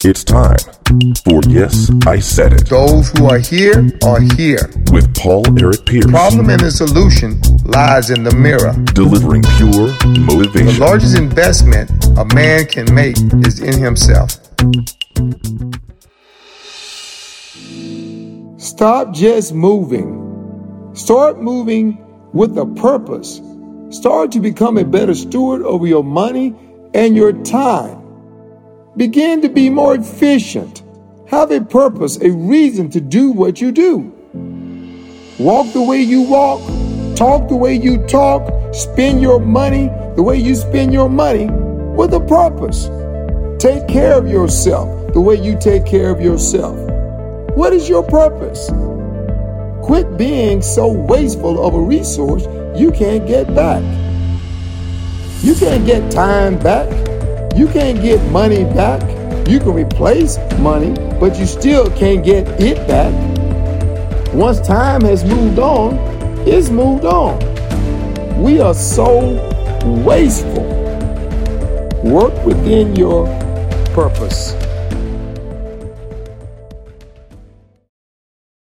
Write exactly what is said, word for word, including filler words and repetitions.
It's time for Yes, I Said It. Those who are here are here. With Paul Eric Pierce. The problem and the solution lies in the mirror. Delivering pure motivation. The largest investment a man can make is in himself. Stop just moving. Start moving with a purpose. Start to become a better steward over your money and your time. Begin to be more efficient. Have a purpose, a reason to do what you do. Walk the way you walk. Talk the way you talk. Spend your money the way you spend your money with a purpose. Take care of yourself the way you take care of yourself. What is your purpose? Quit being so wasteful of a resource you can't get back. You can't get time back. You can't get money back. You can replace money, but you still can't get it back. Once time has moved on, it's moved on. We are so wasteful. Work within your purpose.